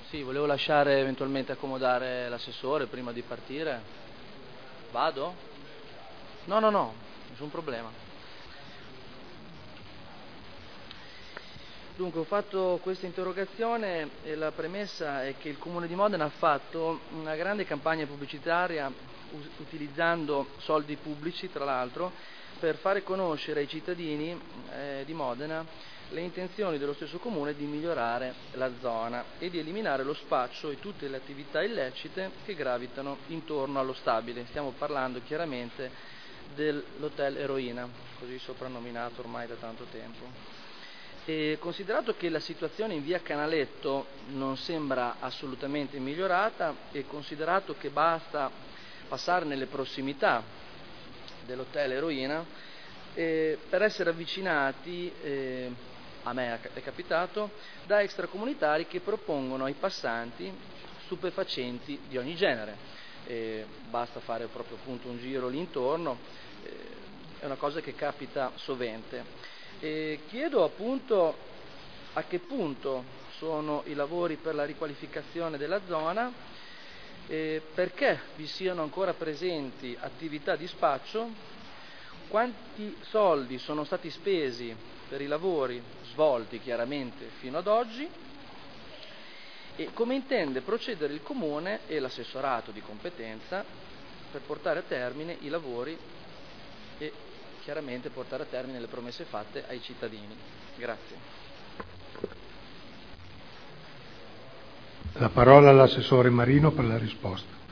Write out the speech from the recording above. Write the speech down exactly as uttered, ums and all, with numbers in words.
Sì, volevo lasciare eventualmente accomodare l'assessore prima di partire. Vado? No, no, no, nessun problema. Dunque, ho fatto questa interrogazione e la premessa è che il Comune di Modena ha fatto una grande campagna pubblicitaria utilizzando soldi pubblici, tra l'altro, per fare conoscere ai cittadini eh, di Modena le intenzioni dello stesso Comune di migliorare la zona e di eliminare lo spaccio e tutte le attività illecite che gravitano intorno allo stabile. Stiamo parlando chiaramente dell'Hotel Eroina, così soprannominato ormai da tanto tempo. E considerato che la situazione in via Canaletto non sembra assolutamente migliorata e considerato che basta passare nelle prossimità dell'Hotel Eroina eh, per essere avvicinati, eh, a me è capitato, da extracomunitari che propongono ai passanti stupefacenti di ogni genere. Eh, basta fare proprio appunto un giro lì intorno, eh, è una cosa che capita sovente. E chiedo appunto a che punto sono i lavori per la riqualificazione della zona, eh, perché vi siano ancora presenti attività di spaccio, quanti soldi sono stati spesi per i lavori svolti chiaramente fino ad oggi e come intende procedere il Comune e l'assessorato di competenza per portare a termine i lavori e chiaramente portare a termine le promesse fatte ai cittadini. Grazie. La parola all'assessore Marino per la risposta.